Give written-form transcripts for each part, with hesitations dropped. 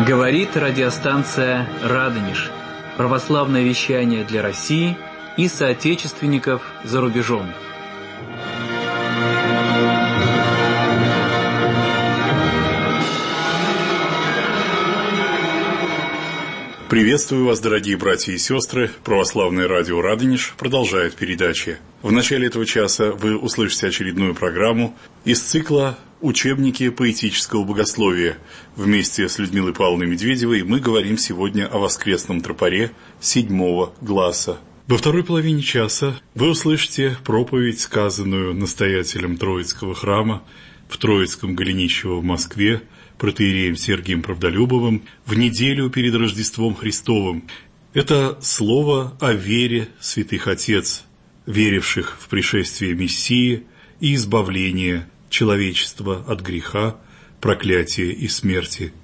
Говорит радиостанция «Радонеж». Православное вещание для России и соотечественников за рубежом. Приветствую вас, дорогие братья и сестры. Православное радио «Радонеж» продолжает передачи. В начале этого часа вы услышите очередную программу из цикла «Учебники поэтического богословия». Вместе с Людмилой Павловной Медведевой мы говорим сегодня о воскресном тропаре 7-го гласа. Во второй половине часа вы услышите проповедь, сказанную настоятелем Троицкого храма в Троицком Голенищево в Москве, протоиереем Сергием Правдолюбовым, в неделю перед Рождеством Христовым. Это слово о вере святых отец, веривших в пришествие Мессии и избавление человечества от греха, проклятия и смерти.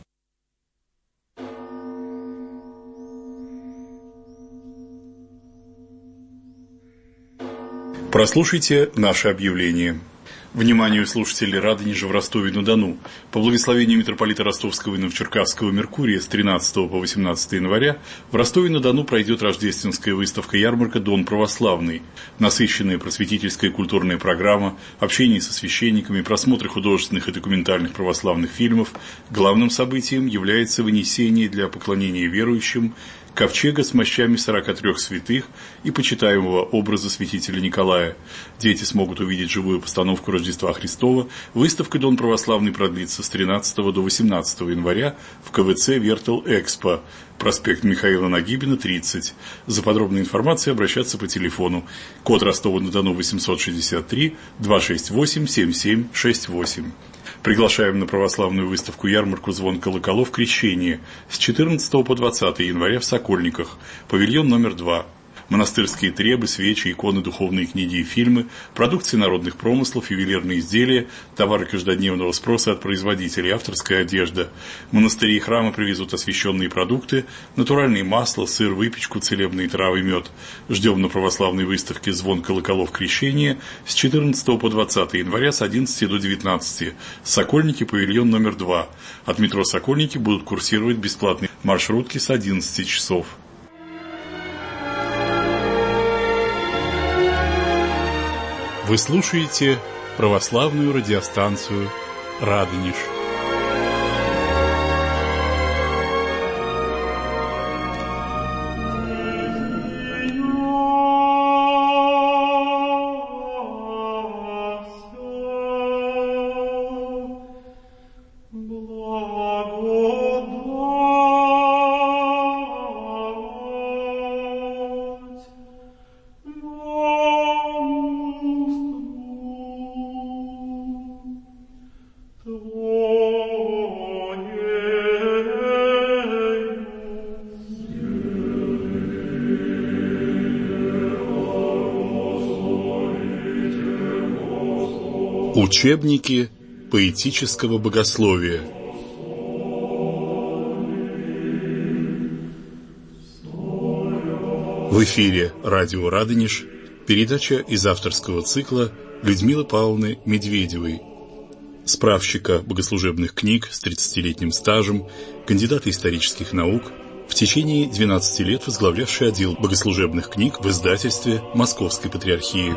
Прослушайте наше объявление. Вниманию слушателей Радонежа в Ростове-на-Дону. По благословению митрополита Ростовского и Новочеркасского Меркурия с 13 по 18 января в Ростове-на-Дону пройдет рождественская выставка-ярмарка «Дон православный». Насыщенная просветительская и культурная программа, общение со священниками, просмотры художественных и документальных православных фильмов. Главным событием является вынесение для поклонения верующим ковчега с мощами 43 святых и почитаемого образа святителя Николая. Дети смогут увидеть живую постановку Рождества Христова. Выставка «Дон православный» продлится с 13 до 18 января в КВЦ «Вертал Экспо», проспект Михаила Нагибина, 30. За подробной информацией обращаться по телефону. Код Ростова-на-Дону 863 268 7768. Приглашаем на православную выставку-ярмарку «Звон колоколов. Крещение» с 14 по 20 января в Сокольниках, павильон номер 2. Монастырские требы, свечи, иконы, духовные книги и фильмы, продукции народных промыслов, ювелирные изделия, товары каждодневного спроса от производителей, авторская одежда. Монастыри и храмы привезут освященные продукты, натуральные масла, сыр, выпечку, целебные травы, мед. Ждем на православной выставке «Звон колоколов. Крещение» с 14 по 20 января с 11 до 19. Сокольники, павильон номер 2. От метро Сокольники будут курсировать бесплатные маршрутки с 11 часов. Вы слушаете православную радиостанцию «Радонеж». Учебники поэтического богословия. В эфире радио «Радонеж», передача из авторского цикла Людмилы Павловны Медведевой, справщика богослужебных книг с 30-летним стажем, кандидата исторических наук, в течение 12 лет возглавлявший отдел богослужебных книг в издательстве Московской Патриархии.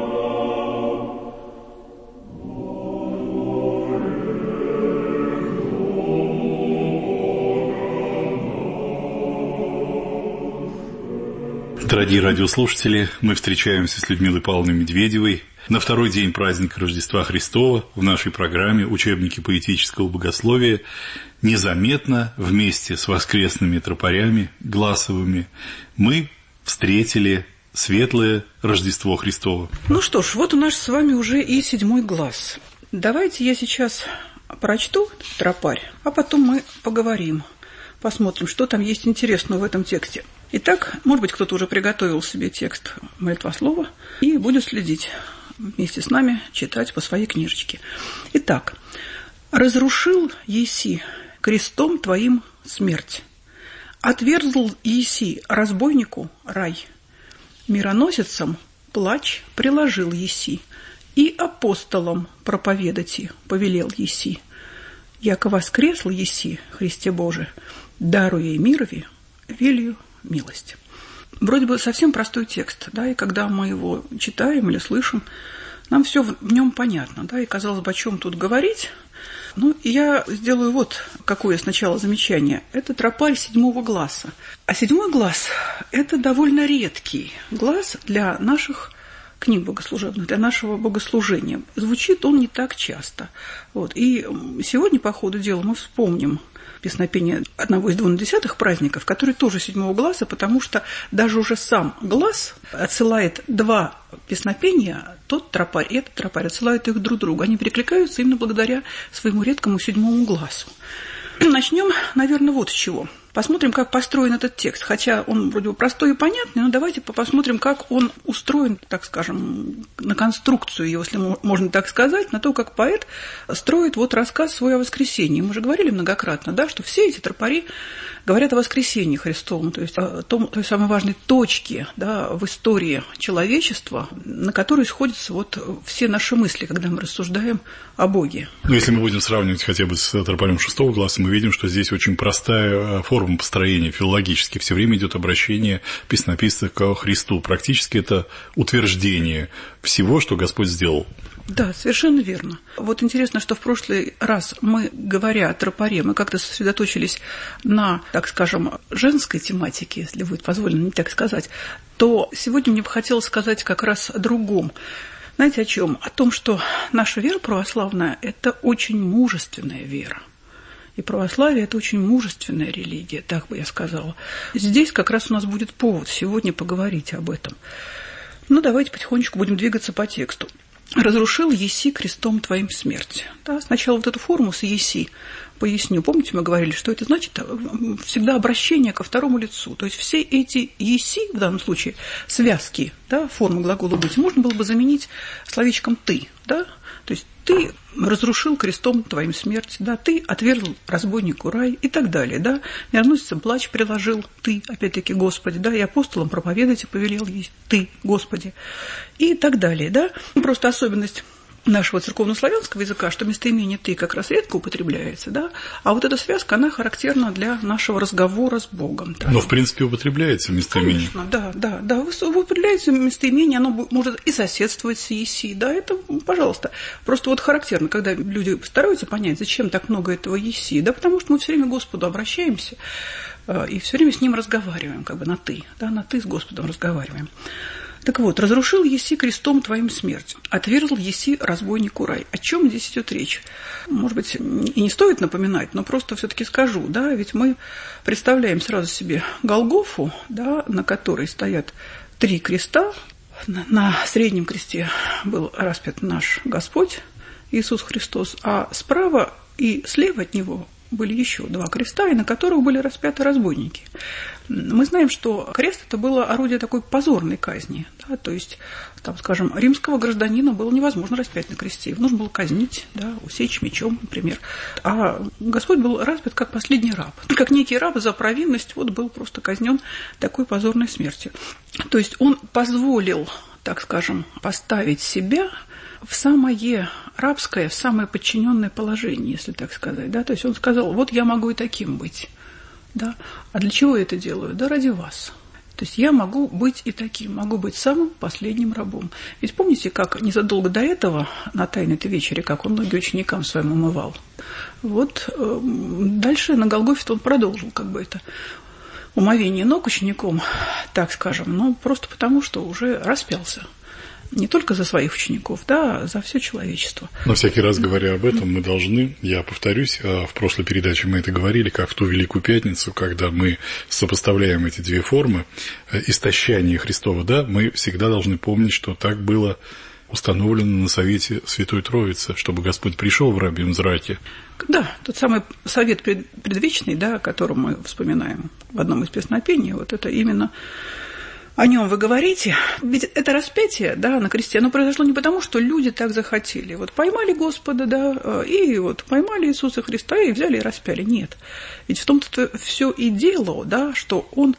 Дорогие радиослушатели, мы встречаемся с Людмилой Павловной Медведевой на второй день праздника Рождества Христова в нашей программе «Учебники поэтического богословия». Незаметно, вместе с воскресными тропарями гласовыми, мы встретили светлое Рождество Христово. Ну что ж, вот у нас с вами уже и 7-й глас. Давайте я сейчас прочту тропарь, а потом мы поговорим. Посмотрим, что там есть интересного в этом тексте. Итак, может быть, кто-то уже приготовил себе текст молитвослова и будет следить вместе с нами, читать по своей книжечке. Итак, «Разрушил еси крестом твоим смерть, отверзл еси разбойнику рай, мироносицам плач приложил еси, и апостолам проповедати повелел еси, яко воскресл еси, Христе Боже, даруя мирови, велию милость». Вроде бы совсем простой текст, да, и когда мы его читаем или слышим, нам все в нем понятно, да, и казалось бы, о чем тут говорить. Ну, я сделаю вот какое сначала замечание. Это тропарь 7 гласа. А 7 глаз – это довольно редкий глаз для наших книг богослужебных, для нашего богослужения. Звучит он не так часто. Вот. И сегодня, по ходу дела, мы вспомним песнопение одного из 2/10 праздников, который тоже 7 гласа, потому что даже уже сам глас отсылает 2 песнопения, тот тропарь и этот тропарь отсылают их друг другу. Они перекликаются именно благодаря своему редкому 7 гласу. Начнем, наверное, вот с чего. Посмотрим, как построен этот текст. Хотя он вроде бы простой и понятный, но давайте посмотрим, как он устроен, так скажем, на конструкцию его, если можно так сказать, на то, как поэт строит вот рассказ свой о воскресении. Мы же говорили многократно, да, что все эти тропари говорят о воскресении Христовом, то есть о той самой важной точке, да, в истории человечества, на которой сходятся вот все наши мысли, когда мы рассуждаем о Боге. Но если мы будем сравнивать хотя бы с тропарем 6 гласа, мы видим, что здесь очень простая форма построения филологически. Все время идет обращение песнописца к Христу. Практически это утверждение всего, что Господь сделал. Да, совершенно верно. Вот интересно, что в прошлый раз мы, говоря о тропаре, мы как-то сосредоточились на, так скажем, женской тематике, если будет позволено мне так сказать, то сегодня мне бы хотелось сказать как раз о другом. Знаете, о чем? О том, что наша вера православная – это очень мужественная вера. И православие – это очень мужественная религия, так бы я сказала. Здесь как раз у нас будет повод сегодня поговорить об этом. Ну, давайте потихонечку будем двигаться по тексту. «Разрушил еси крестом твоим смерть». Да, сначала вот эту форму с еси поясню. Помните, мы говорили, что это значит? Всегда обращение ко второму лицу. То есть все эти еси, в данном случае, связки, да, формы глагола «быть», можно было бы заменить словечком «ты». Да? То есть ты разрушил крестом твоим смерть, да, ты отвергл разбойнику рай и так далее. Да? Мироносицам плач приложил ты, опять-таки, Господи, да, и апостолам проповедуйте повелел ей ты, Господи, и так далее. Да? Просто особенность нашего церковнославянского языка, что местоимение «ты» как раз редко употребляется, да? А вот эта связка, она характерна для нашего разговора с Богом. Так. Но, в принципе, употребляется местоимение. Конечно, да. Употребляется местоимение, оно может и соседствовать с «еси», да, это, пожалуйста. Просто вот характерно, когда люди стараются понять, зачем так много этого «еси», да, потому что мы все время к Господу обращаемся и все время с Ним разговариваем, как бы на «ты», да, на «ты» с Господом разговариваем. Так вот, разрушил еси крестом твоим смерть, отвергл еси разбойнику рай. О чем здесь идет речь? Может быть, и не стоит напоминать, но просто все-таки скажу, да, ведь мы представляем сразу себе Голгофу, да, на которой стоят 3 креста. На среднем кресте был распят наш Господь Иисус Христос, а справа и слева от Него были еще 2 креста, и на которых были распяты разбойники. Мы знаем, что крест – это было орудие такой позорной казни. Да, то есть, там, скажем, римского гражданина было невозможно распять на кресте. Его нужно было казнить, да, усечь мечом, например. А Господь был распят как последний раб. Как некий раб за провинность вот был просто казнен такой позорной смертью. То есть он позволил, так скажем, поставить себя в самое рабское, в самое подчиненное положение, если так сказать. Да? То есть он сказал, вот я могу и таким быть. Да? А для чего я это делаю? Да ради вас. То есть я могу быть и таким, могу быть самым последним рабом. Ведь помните, как незадолго до этого, на Тайной-то вечере, как он ноги ученикам своим умывал? Вот дальше на Голгофе он продолжил как бы это умовение ног учеником, так скажем, но просто потому, что уже распялся. Не только за своих учеников, да, а за все человечество. Но всякий раз говоря об этом, мы должны, я повторюсь, в прошлой передаче мы это говорили, как в ту Великую Пятницу, когда мы сопоставляем эти 2 формы истощания Христова, да, мы всегда должны помнить, что так было установлено на совете Святой Троицы, чтобы Господь пришел в рабьем зраке. Да, тот самый совет предвечный, да, о котором мы вспоминаем в одном из песнопений, вот это именно о нем вы говорите, ведь это распятие, да, на кресте, оно произошло не потому, что люди так захотели. Вот поймали Господа, да, и вот поймали Иисуса Христа и взяли и распяли. Нет. Ведь в том-то все и дело, да, что Он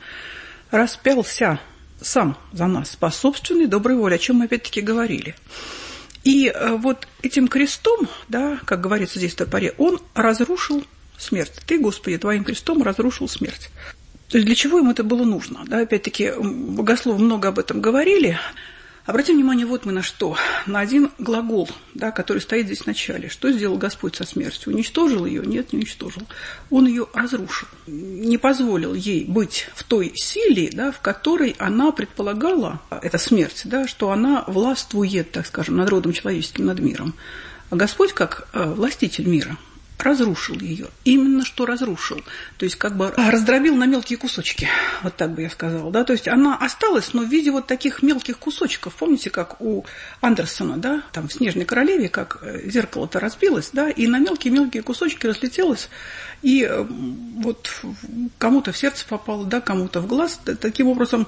распялся сам за нас по собственной доброй воле, о чем мы опять-таки говорили. И вот этим крестом, да, как говорится здесь в топоре, он разрушил смерть. Ты, Господи, твоим крестом разрушил смерть. То есть для чего им это было нужно? Да, опять-таки, богословы много об этом говорили. Обратим внимание вот мы на что. На один глагол, да, который стоит здесь в начале. Что сделал Господь со смертью? Уничтожил ее? Нет, не уничтожил. Он ее разрушил. Не позволил ей быть в той силе, да, в которой она предполагала, эта смерть, да, что она властвует, так скажем, над родом человеческим, над миром. А Господь, как властитель мира, разрушил ее. Именно что разрушил. То есть как бы раздробил на мелкие кусочки. Вот так бы я сказала. Да? То есть она осталась, но в виде вот таких мелких кусочков. Помните, как у Андерсона, да, там в «Снежной королеве», как зеркало-то разбилось, да, и на мелкие-мелкие кусочки разлетелось, и вот кому-то в сердце попало, да, кому-то в глаз. Таким образом,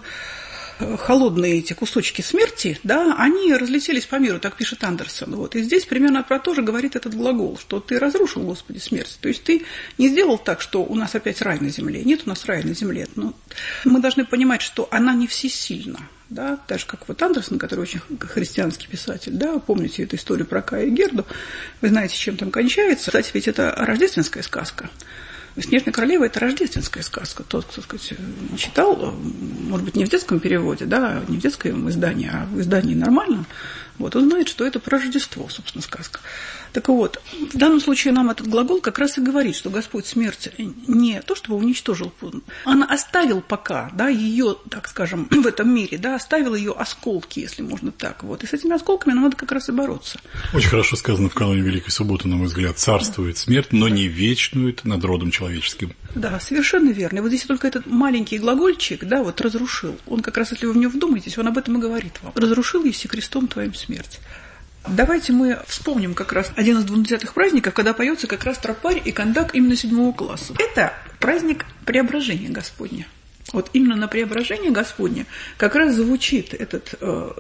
холодные эти кусочки смерти, да, они разлетелись по миру, так пишет Андерсон. Вот. И здесь примерно про то же говорит этот глагол, что ты разрушил, Господи, смерть. То есть ты не сделал так, что у нас опять рай на земле. Нет у нас рая на земле. Но мы должны понимать, что она не всесильна. Да, так же, как вот Андерсон, который очень христианский писатель, да, помните эту историю про Кая и Герду, вы знаете, чем там кончается. Кстати, ведь это рождественская сказка. «Снежная королева» – это рождественская сказка. Тот, кто, так сказать, читал, может быть, не в детском переводе, да, не в детском издании, а в издании нормальном, вот, он знает, что это про Рождество, собственно, сказка. Так вот, в данном случае нам этот глагол как раз и говорит, что Господь смерть не то, чтобы уничтожил, он оставил пока, да, ее, так скажем, в этом мире, да, оставил ее осколки, если можно так. Вот. И с этими осколками нам надо как раз и бороться. Очень хорошо сказано в каноне Великой Субботы, на мой взгляд. Царствует смерть, но не вечнует над родом человеческим. Да, совершенно верно. И вот здесь только этот маленький глагольчик, да, вот разрушил. Он как раз, если вы в него вдумаетесь, он об этом и говорит вам. Разрушил еси крестом твоим смерть. Давайте мы вспомним как раз один из 20-х праздников, когда поется как раз тропарь и кондак именно 7 класса. Это праздник Преображения Господня. Вот именно на Преображение Господне как раз звучит этот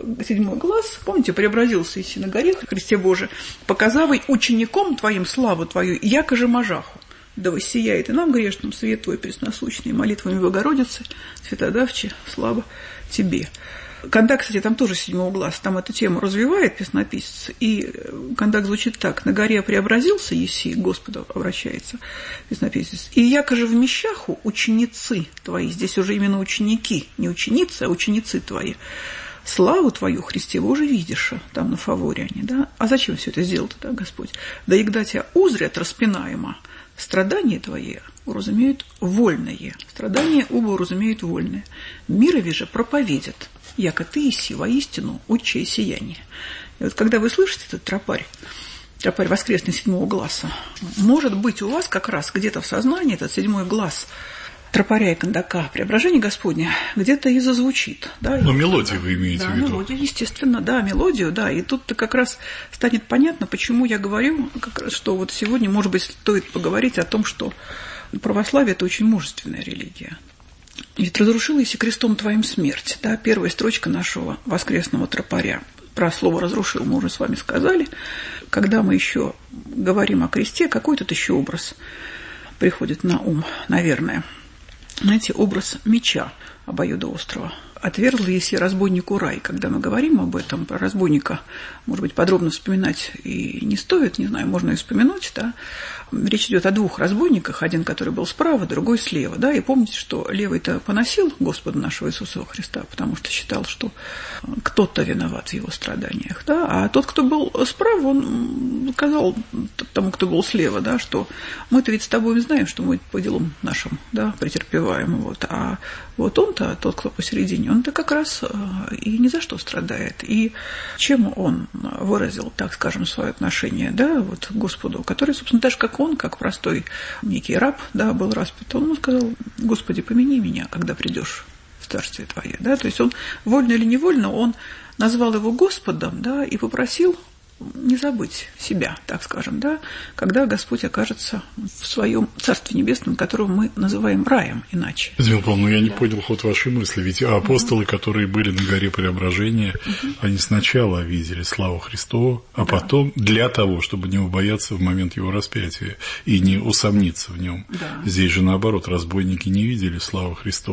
7 глаз. Помните, преобразился Иси на горе, Христе Боже, показавай учеником твоим славу твою, яко же мажаху. Да воссияет и нам грешным свет твой пресносущный, молитвами Богородицы, святодавче, слава тебе. Кондак, кстати, там тоже 7 глаз, там эту тему развивает песнописец, и кондак звучит так: «На горе преобразился Еси», к Господу обращается песнописец, «и яко же в мещаху ученицы твои», здесь уже именно ученики, не ученицы, а ученицы твои, «славу твою, Христе Боже, видишь», там на фаворе они, да, а зачем все это сделал тогда Господь? «Да егда тебя узрят распинаемо, страдания твои уразумеют вольные», страдания оба уразумеют вольные, «мирови же проповедят, яко ты иси воистину отчее сияние». И вот когда вы слышите этот тропарь воскресный 7 гласа, может быть, у вас как раз где-то в сознании этот 7 глаз тропаря и кондака Преображение Господне где-то и зазвучит. Да? Но мелодию вы имеете в виду? Да, мелодию, естественно, да, мелодию, да. И тут-то как раз станет понятно, почему я говорю, как раз, что вот сегодня, может быть, стоит поговорить о том, что православие – это очень мужественная религия. Ведь разрушил еси крестом твоим смерть, да, первая строчка нашего воскресного тропаря. Про слово «разрушил» мы уже с вами сказали. Когда мы еще говорим о кресте, какой тут еще образ приходит на ум, наверное? Знаете, образ меча обоюдоострого. «Отвергл еси разбойнику рай». Когда мы говорим об этом, про разбойника, может быть, подробно вспоминать и не стоит, не знаю, можно и вспомянуть, да. Речь идет о 2 разбойниках, один, который был справа, другой слева, да, и помните, что левый-то поносил Господа нашего Иисуса Христа, потому что считал, что кто-то виноват в его страданиях, да, а тот, кто был справа, он сказал тому, кто был слева, да, что мы-то ведь с тобой знаем, что мы по делам нашим, да, претерпеваем, вот, а вот он-то, тот, кто посередине, он-то как раз и ни за что страдает. И чем он выразил, так скажем, свое отношение, да, вот к Господу, который, собственно, так же, как он, как простой некий раб, да, был распят, он ему сказал: «Господи, помяни меня, когда придешь в Царствие Твое». Да, то есть он, вольно или невольно, он назвал его Господом, да, и попросил не забыть себя, так скажем, да, когда Господь окажется в своем Царстве Небесном, которого мы называем раем иначе. Извините, но я не понял ход вашей мысли, ведь апостолы, которые были на горе Преображения, они сначала видели славу Христову, а потом для того, чтобы не убояться в момент его распятия и не усомниться в нем. Да. Здесь же наоборот, разбойники не видели славы Христовой.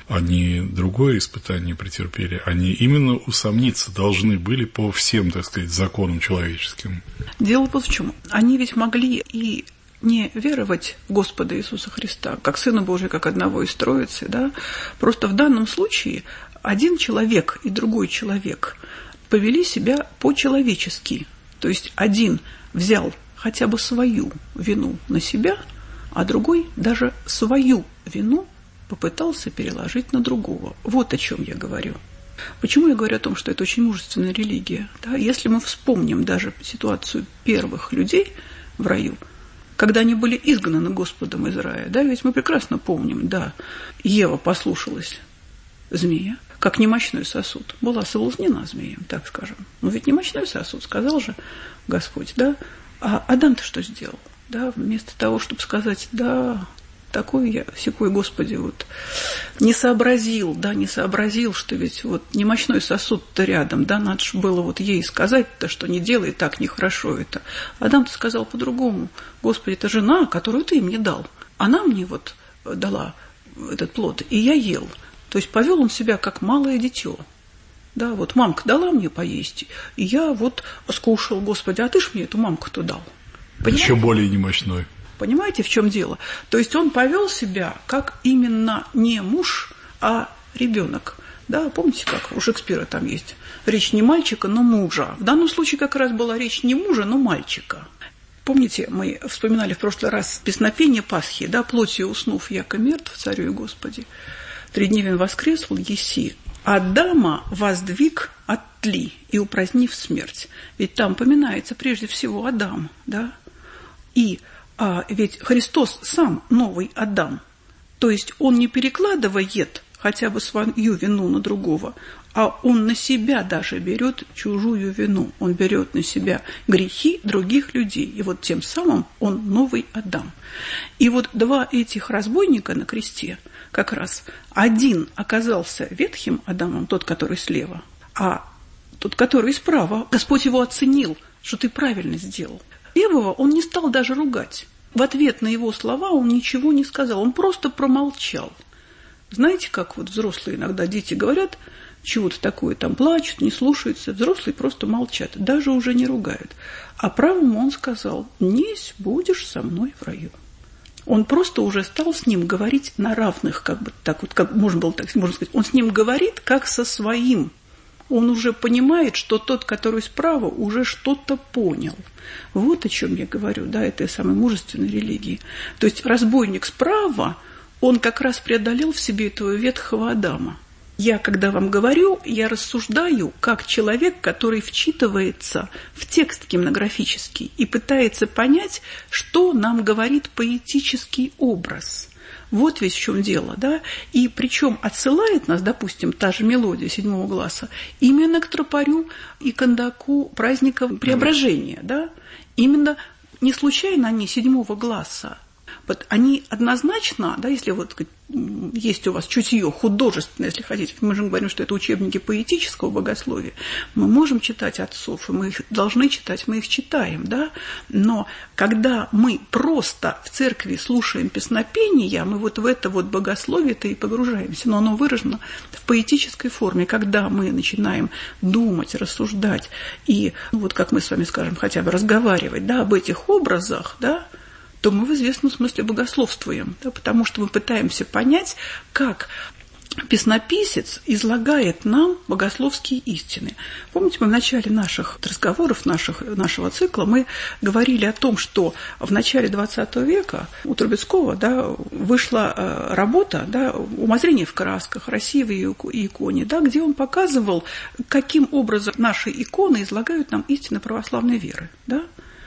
они другое испытание претерпели. Они именно усомниться должны были по всем, так сказать, законам человеческим. Дело вот в чем. Они ведь могли и не веровать в Господа Иисуса Христа, как Сына Божия, как одного из Троицы, да? Просто в данном случае один человек и другой человек повели себя по-человечески. То есть один взял хотя бы свою вину на себя, а другой даже свою вину попытался переложить на другого. Вот о чем я говорю. Почему я говорю о том, что это очень мужественная религия? Да? Если мы вспомним даже ситуацию первых людей в раю, когда они были изгнаны Господом из рая, да, ведь мы прекрасно помним, да, Ева послушалась змея, как немощной сосуд, была соблазнена змеем, так скажем. Но ведь немощной сосуд, сказал же Господь, да, а Адам-то что сделал? Да, вместо того, чтобы сказать, да, такой я, сякой, Господи, вот, не сообразил, что ведь вот немощной сосуд-то рядом, да, надо же было вот ей сказать-то, что не делай так, нехорошо это. Адам-то сказал по-другому: Господи, это жена, которую ты мне дал, она мне вот дала этот плод, и я ел. То есть повел он себя как малое дитё. Да, вот мамка дала мне поесть, и я вот скушал, Господи, а ты ж мне эту мамку-то дал. Понимаете? Еще более немощной. Понимаете, в чем дело? То есть он повел себя как именно не муж, а ребенок. Да, помните, как у Шекспира там есть речь не мальчика, но мужа. В данном случае как раз была речь не мужа, но мальчика. Помните, мы вспоминали в прошлый раз песнопение Пасхи, да, плотью уснув, яко мертв, царю и Господи. Тридневен воскресл еси, Адама воздвиг от тли и упразднив смерть. Ведь там поминается прежде всего Адам, да? И ведь Христос сам новый Адам. То есть он не перекладывает хотя бы свою вину на другого, а он на себя даже берет чужую вину. Он берет на себя грехи других людей. И вот тем самым он новый Адам. И вот два этих разбойника на кресте, как раз один оказался ветхим Адамом, тот, который слева, а тот, который справа, Господь его оценил, что ты правильно сделал. Первого он не стал даже ругать. В ответ на его слова он ничего не сказал, он просто промолчал. Знаете, как вот взрослые иногда дети говорят, чего-то такое, там плачут, не слушаются, взрослые просто молчат, даже уже не ругают. А правому он сказал: «Несть будешь со мной в раю». Он просто уже стал с ним говорить на равных, как бы так вот, как можно сказать, он с ним говорит как со своим. Он уже понимает, что тот, который справа, уже что-то понял. Вот о чем я говорю, да, этой самой мужественной религии. То есть разбойник справа, он как раз преодолел в себе этого ветхого Адама. Я, когда вам говорю, я рассуждаю как человек, который вчитывается в текст гимнографический и пытается понять, что нам говорит поэтический образ. Вот ведь в чем дело, да? И причем отсылает нас, допустим, та же мелодия седьмого гласа, именно к тропарю и кондаку праздника Преображения, да? Именно не случайно они седьмого гласа. Вот они однозначно, да, если вот есть у вас чутье художественное, если хотите, мы же говорим, что это учебники поэтического богословия, мы можем читать отцов, и мы их должны читать, мы их читаем, да, но когда мы просто в церкви слушаем песнопения, мы вот в это вот богословие-то и погружаемся, но оно выражено в поэтической форме, когда мы начинаем думать, рассуждать и, ну, вот как мы с вами скажем, хотя бы разговаривать, да, об этих образах, да, то мы в известном смысле богословствуем, да, потому что мы пытаемся понять, как песнописец излагает нам богословские истины. Помните, мы в начале наших разговоров, нашего цикла, мы говорили о том, что в начале XX века у Трубецкого, да, вышла работа, да, «Умозрение в красках. Россия в ее иконе», да, где он показывал, каким образом наши иконы излагают нам истины православной веры, да?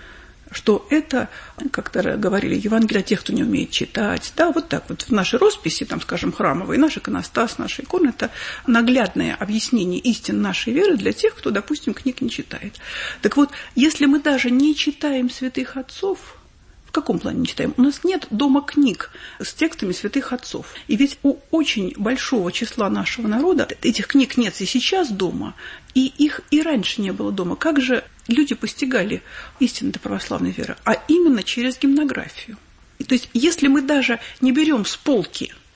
Что это, как-то говорили, Евангелие для тех, кто не умеет читать. Да, вот так вот в нашей росписи, там, скажем, храмовой, наш иконостас, наша икона – это наглядное объяснение истин нашей веры для тех, кто, допустим, книг не читает. Так вот, если мы даже не читаем святых отцов, в каком плане не читаем? У нас нет дома книг с текстами святых отцов. И ведь у очень большого числа нашего народа этих книг нет и сейчас дома, и их и раньше не было дома. Как же люди постигали истины православной веры? А именно через гимнографию. То есть, если мы даже не берем с полки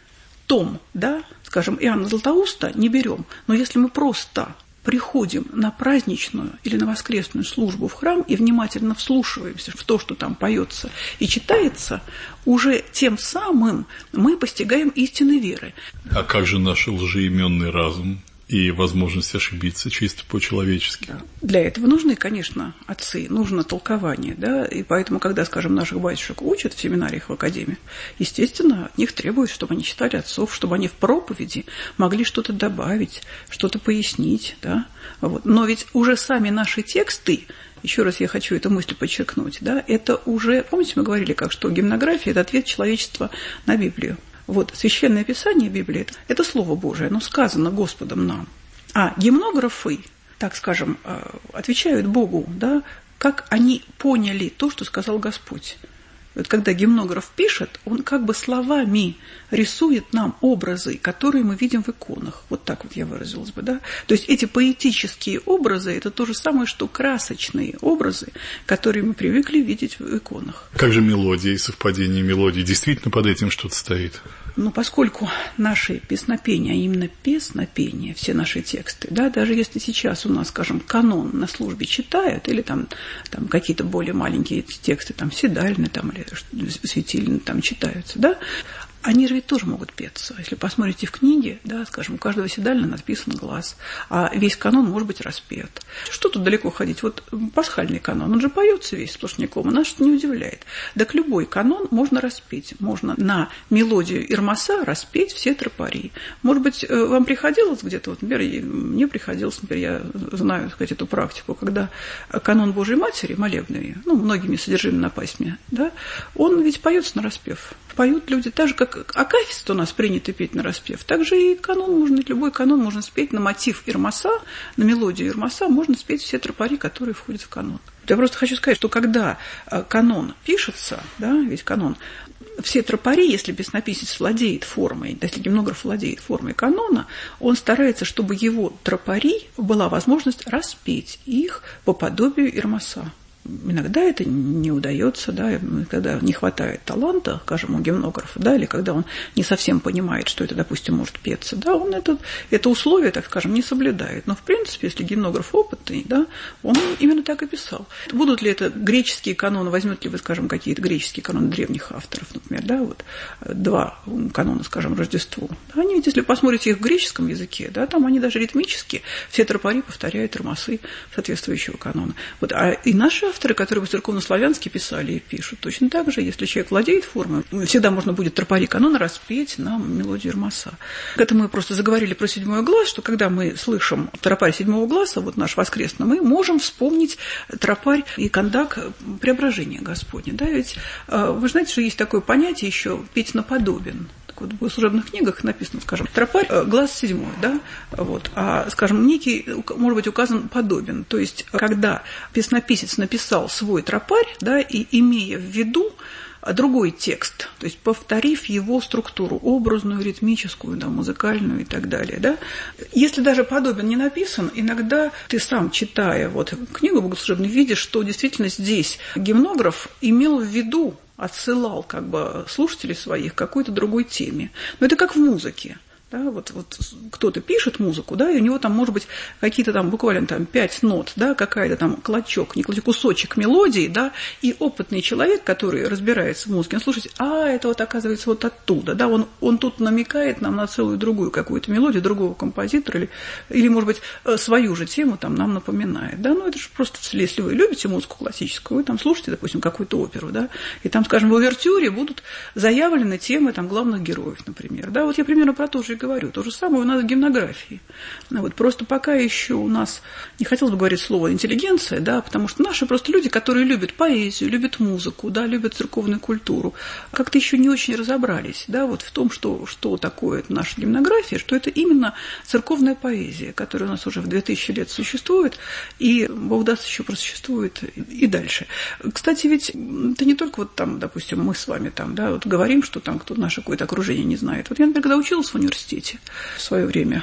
том, да, скажем, Иоанна Златоуста не берем, но если мы просто приходим на праздничную или на воскресную службу в храм и внимательно вслушиваемся в то, что там поется и читается, уже тем самым мы постигаем истины веры. А как же наш лжеименный разум и возможность ошибиться чисто по-человечески? Да. Для этого нужны, конечно, отцы, нужно толкование, да, и поэтому, когда, скажем, наших батюшек учат в семинариях, в академиях, естественно, от них требуют, чтобы они читали отцов, чтобы они в проповеди могли что-то добавить, что-то пояснить, да, вот. Но ведь уже сами наши тексты, еще раз я хочу эту мысль подчеркнуть, да, это уже, помните, мы говорили, как что гимнография – это ответ человечества на Библию. Вот Священное Писание Библии – это Слово Божие, оно сказано Господом нам. А гимнографы, так скажем, отвечают Богу, да, как они поняли то, что сказал Господь. Вот когда гимнограф пишет, он как бы словами рисует нам образы, которые мы видим в иконах. Вот так вот я выразилась бы, да. То есть эти поэтические образы – это то же самое, что красочные образы, которые мы привыкли видеть в иконах. Как же мелодия и совпадение мелодий? Действительно под этим что-то стоит? Но поскольку наши песнопения, а именно песнопения, все наши тексты, да, даже если сейчас у нас, скажем, канон на службе читают, или там какие-то более маленькие тексты, там, седальные, там, или светильные, там, читаются, да, они же ведь тоже могут петься. Если посмотрите в книге, да, скажем, у каждого седальна написан глаз, а весь канон может быть распет. Что тут далеко ходить? Вот пасхальный канон, он же поется весь сплошняком, и нас что не удивляет. Так любой канон можно распеть. Можно на мелодию Ирмаса распеть все тропари. Может быть, вам приходилось где-то, вот, например, мне приходилось, например, я знаю, так сказать, эту практику, когда канон Божией Матери, молебный, ну, многими содержимым на пасьме, да, он ведь поется на распев. Поют люди так же, как акафист у нас принято петь на распев, так же и канон можно, любой канон можно спеть на мотив Ирмаса, на мелодию Ирмаса можно спеть все тропари, которые входят в канон. Я просто хочу сказать, что когда канон пишется, да, ведь канон, все тропари, если песнописец владеет формой, если гимнограф владеет формой канона, он старается, чтобы его тропари была возможность распеть их по подобию Ирмаса. Иногда это не удается, да, когда не хватает таланта, скажем, у гимнографа, да, или когда он не совсем понимает, что это, допустим, может петься, да, он это условие, так скажем, не соблюдает. Но, в принципе, если гимнограф опытный, да, он именно так и писал. Будут ли это греческие каноны, возьмете ли вы, скажем, какие-то греческие каноны древних авторов, например, да, вот два канона, скажем, Рождество. Они ведь, если посмотрите их в греческом языке, да, там они даже ритмически, все тропари повторяют Ирмасы соответствующего канона. Вот, а и наши авторы, которые церковнославянски писали и пишут, точно так же, если человек владеет формой, всегда можно будет тропари канона распеть на мелодию Ирмаса. Это мы просто заговорили про седьмой глаз, что когда мы слышим тропарь седьмого глаза, вот наш воскресный, мы можем вспомнить тропарь и кондак Преображения Господня. Да? Ведь вы знаете, что есть такое понятие еще «петь наподобен». Вот в богослужебных книгах написано, скажем, тропарь, глаз седьмой, да, вот, а, скажем, некий, может быть, указан подобен. То есть, когда песнописец написал свой тропарь, да, и имея в виду другой текст, то есть повторив его структуру образную, ритмическую, да, музыкальную и так далее, да. Если даже подобен не написан, иногда ты сам, читая вот книгу богослужебную, видишь, что действительно здесь гимнограф имел в виду, отсылал как бы слушателей своих к какой-то другой теме. Но это как в музыке. Да, вот кто-то пишет музыку, да, и у него там, может быть, какие-то там буквально там 5 нот, да, какая-то там клочок, не клочок, кусочек мелодии, да, и опытный человек, который разбирается в музыке, он слушает, это вот оказывается вот оттуда, да, он тут намекает нам на целую другую какую-то мелодию, другого композитора, или, может быть, свою же тему там нам напоминает, да, ну, это же просто, если вы любите музыку классическую, вы там слушаете, допустим, какую-то оперу, да, и там, скажем, в увертюре будут заявлены темы там главных героев, например, да, вот я примерно про то же и говорю. То же самое у нас в гимнографии. Вот, просто пока еще у нас, не хотелось бы говорить слово интеллигенция, да, потому что наши просто люди, которые любят поэзию, любят музыку, да, любят церковную культуру, как-то еще не очень разобрались, да, вот в том, что такое наша гимнография, что это именно церковная поэзия, которая у нас уже в 2000 лет существует, и, Бог даст, еще просуществует и дальше. Кстати, ведь это не только вот там, допустим, мы с вами там, да, вот говорим, что там кто наше какое-то окружение не знает. Вот я, например, когда училась в университете в свое время,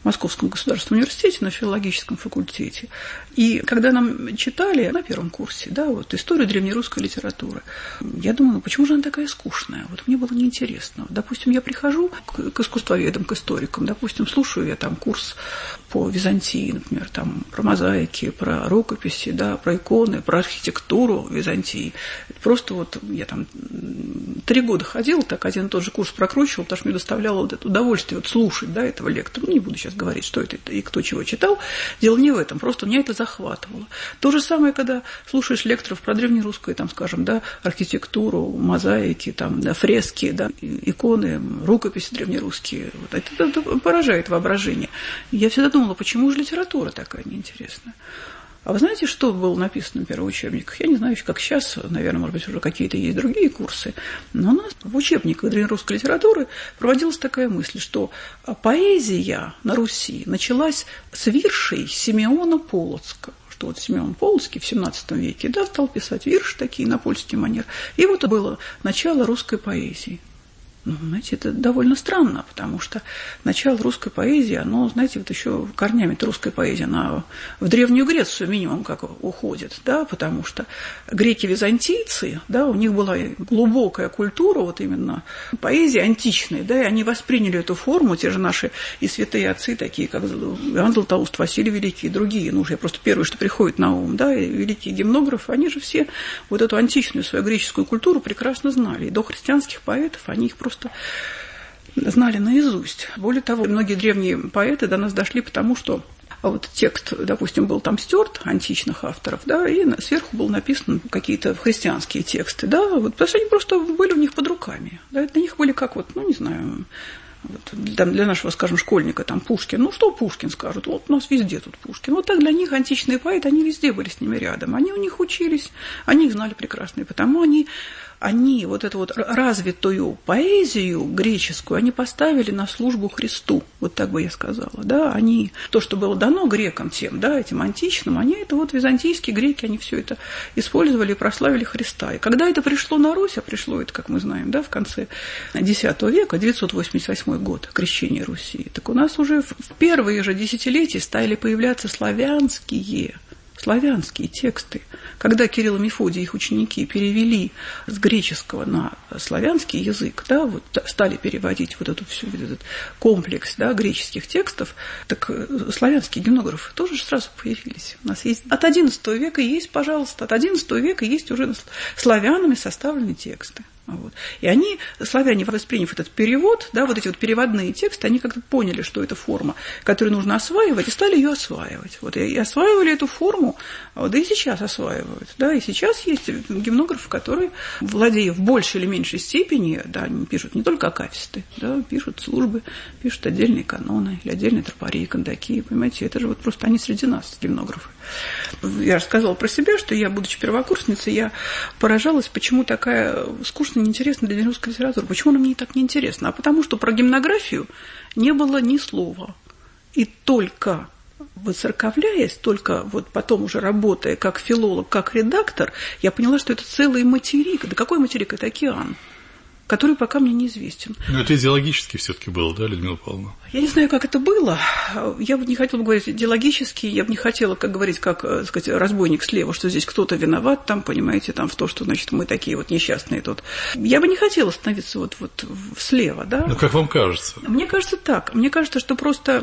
Московском государственном университете на филологическом факультете. И когда нам читали на первом курсе, да, вот историю древнерусской литературы, я думала, почему же она такая скучная? Вот мне было неинтересно. Допустим, я прихожу к искусствоведам, к историкам, допустим, слушаю я там курс по Византии, например, там про мозаики, про рукописи, да, про иконы, про архитектуру Византии. Просто вот я там 3 года ходила, так один и тот же курс прокручивала, потому что мне доставляло вот это удовольствие вот слушать, да, этого лектора. Не буду сейчас говорить, что это и кто чего читал. Дело не в этом, просто меня это захватывало. То же самое, когда слушаешь лекторов про древнерусскую, там, скажем, да, архитектуру, мозаики, там, да, фрески, да, иконы, рукописи древнерусские. Вот это поражает воображение. Я всегда думала, почему же литература такая неинтересная? А вы знаете, что было написано в первоучебниках? Я не знаю, как сейчас, наверное, может быть, уже какие-то есть другие курсы, но у нас в учебниках древнерусской литературы проводилась такая мысль, что поэзия на Руси началась с виршей Симеона Полоцка. Что вот Симеон Полоцкий в XVII веке, да, стал писать вирши такие на польский манер. И вот это было начало русской поэзии. Ну, знаете, это довольно странно, потому что начало русской поэзии, оно, знаете, вот еще корнями-то русской поэзии, она в Древнюю Грецию минимум как уходит, да, потому что греки-византийцы, да, у них была глубокая культура, вот именно поэзии античной, да, и они восприняли эту форму, те же наши и святые отцы, такие как Иоанн Златоуст, Василий Великий и другие, ну, я просто первое, что приходит на ум, да, и великие гимнографы, они же все вот эту античную свою греческую культуру прекрасно знали, и до христианских поэтов они их просто знали наизусть. Более того, многие древние поэты до нас дошли, потому что вот текст, допустим, был там стерт античных авторов, да, и сверху был написан какие-то христианские тексты, да, вот, потому что они просто были у них под руками, да, для них были как вот, ну, не знаю, вот, для нашего, скажем, школьника там Пушкин, ну, что Пушкин скажут, вот у нас везде тут Пушкин, вот так для них античные поэты, они везде были с ними рядом, они у них учились, они их знали прекрасно, и потому они вот эту вот развитую поэзию греческую, они поставили на службу Христу, вот так бы я сказала, да, они, то, что было дано грекам тем, да, этим античным, они это вот византийские греки, они все это использовали и прославили Христа. И когда это пришло на Русь, а пришло это, как мы знаем, да, в конце X века, 988 год, крещение Руси, так у нас уже в первые же десятилетия стали появляться славянские тексты. Когда Кирилл и Мефодий, их ученики, перевели с греческого на славянский язык, да, вот стали переводить вот этот комплекс, да, греческих текстов, так славянские гимнографы тоже сразу появились. У нас есть от XI века есть, пожалуйста, от XI века есть уже славянами составленные тексты. Вот. И они, славяне, восприняв этот перевод, да, вот эти вот переводные тексты, они как-то поняли, что это форма, которую нужно осваивать, и стали ее осваивать. Вот, и осваивали эту форму, да и сейчас осваивают. Да, и сейчас есть гимнографы, которые, владея в большей или меньшей степени, да, они пишут не только акафисты, да, пишут службы, пишут отдельные каноны, или отдельные тропари, кондаки, понимаете, это же вот просто они среди нас, гимнографы. Я рассказала про себя, что я, будучи первокурсницей, я поражалась, почему такая скучная, неинтересная для русской литературы. Почему она мне так неинтересна? А потому что про гимнографию не было ни слова. И только выцерковляясь, только вот потом уже работая как филолог, как редактор, я поняла, что это целый материк. Да какой материк? Это океан, который пока мне неизвестен. Но это идеологически все-таки было, да, Людмила Павловна? Я не знаю, как это было. Я бы не хотела говорить идеологически, я бы не хотела, как говорить, как, сказать, разбойник слева, что здесь кто-то виноват, там, понимаете, там, в то, что, значит, мы такие вот несчастные тут. Я бы не хотела становиться вот слева, да. Ну, как вам кажется? Мне кажется так. Мне кажется, что просто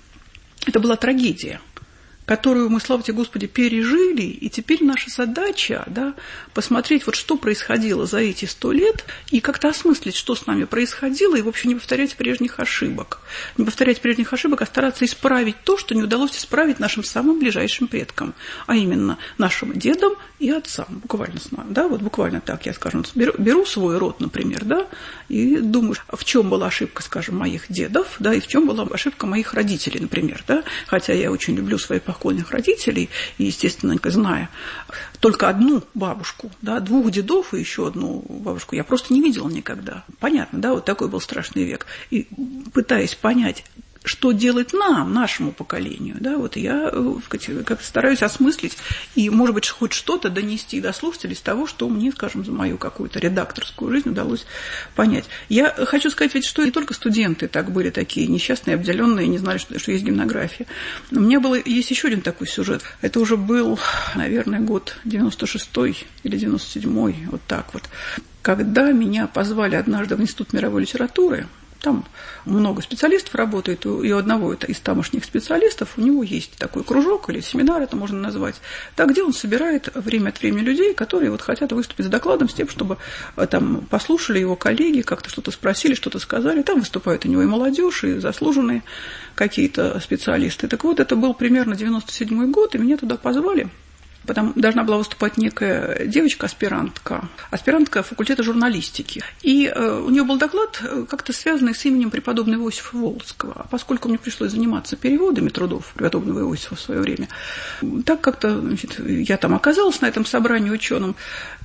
это была трагедия, которую мы, слава тебе, Господи, пережили, и теперь наша задача, да, посмотреть, вот что происходило за эти 100 лет, и как-то осмыслить, что с нами происходило, и, в общем, не повторять прежних ошибок. Не повторять прежних ошибок, а стараться исправить то, что не удалось исправить нашим самым ближайшим предкам, а именно нашим дедам и отцам, буквально, да, вот буквально так, я, скажем, беру свой род, например, да, и думаю, в чем была ошибка, скажем, моих дедов, да, и в чем была ошибка моих родителей, например, да, хотя я очень люблю своих покойных родителей, и, естественно, зная только одну бабушку, да, 2 дедов и еще одну бабушку, я просто не видела никогда. Понятно, да, вот такой был страшный век. И пытаясь понять, что делать нам, нашему поколению. Да? Вот я как-то стараюсь осмыслить и, может быть, хоть что-то донести до слушателей из того, что мне, скажем, за мою какую-то редакторскую жизнь удалось понять. Я хочу сказать, ведь, что не только студенты так были такие несчастные, обделенные, не знали, что есть гимнография. У меня есть еще один такой сюжет. Это уже был, наверное, год 96-й или 97-й, вот так вот. Когда меня позвали однажды в Институт мировой литературы, там много специалистов работает, и у одного из тамошних специалистов у него есть такой кружок или семинар, это можно назвать, да, где он собирает время от времени людей, которые вот хотят выступить с докладом, с тем, чтобы там послушали его коллеги, как-то что-то спросили, что-то сказали. Там выступают у него и молодежь, и заслуженные какие-то специалисты. Так вот, это был примерно 97-й год, и меня туда позвали. Потом должна была выступать некая девочка-аспирантка факультета журналистики. И у нее был доклад, как-то связанный с именем преподобного Иосифа Волоцкого. А поскольку мне пришлось заниматься переводами трудов преподобного Иосифа в свое время, так как-то, значит, я там оказалась на этом собрании ученым.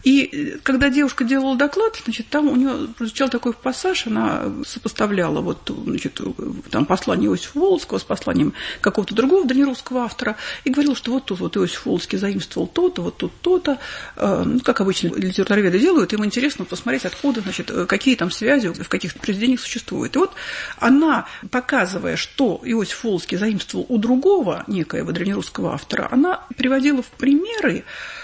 И когда девушка делала доклад, значит, там у нее прозвучал такой пассаж, она сопоставляла вот, значит, там послание Иосифа Волоцкого с посланием какого-то другого древнерусского автора и говорила, что вот тут вот Иосиф Волоцкий заимствовал то-то, вот тут то-то. Как обычно литературоведы делают, им интересно посмотреть, откуда, значит, какие там связи в каких-то произведениях существуют. И вот она, показывая, что Иосиф Волоцкий заимствовал у другого некоего древнерусского автора, она приводила в примеры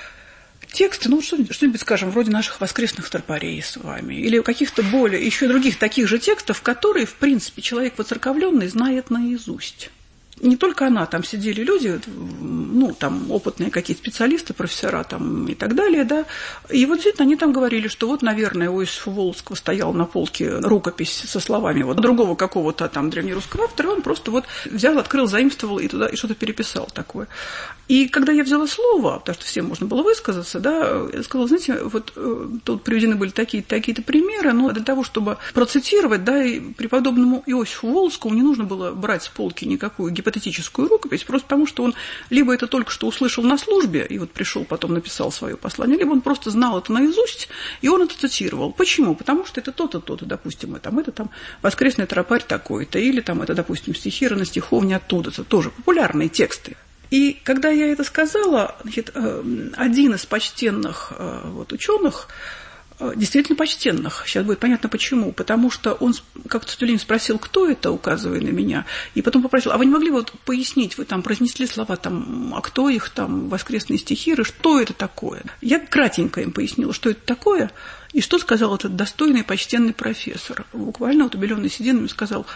тексты, ну, что-нибудь, скажем, вроде наших воскресных тропарей с вами, или каких-то более, еще других таких же текстов, которые, в принципе, человек воцерковленный знает наизусть. Не только она, там сидели люди, ну, там опытные какие-то специалисты, профессора там и так далее, да, и вот действительно они там говорили, что вот, наверное, у Иосифа Волоцкого стояла на полке рукопись со словами вот другого какого-то там древнерусского автора, он просто вот взял, открыл, заимствовал и туда и что-то переписал такое. И когда я взяла слово, потому что всем можно было высказаться, да, я сказала, знаете, вот тут приведены были такие-то примеры, но для того, чтобы процитировать, да, и преподобному Иосифу Волоцкому не нужно было брать с полки никакую гипотетическую рукопись, просто потому что он либо это только что услышал на службе, и вот пришел, потом написал свое послание, либо он просто знал это наизусть, и он это цитировал. Почему? Потому что это то-то, то-то, допустим, это там воскресный тропарь такой-то, или там это, допустим, стихи Равностиховни оттуда-то, тоже популярные тексты. И когда я это сказала, значит, один из почтенных вот, ученых, действительно почтенных, сейчас будет понятно почему, потому что он как-то с удивлением спросил, кто это, указывая на меня, и потом попросил, а вы не могли вот пояснить, вы там произнесли слова, там, а кто их, там, воскресные стихиры, что это такое? Я кратенько им пояснила, что это такое, и что сказал этот достойный, почтенный профессор, буквально вот убеленный сединами сказал,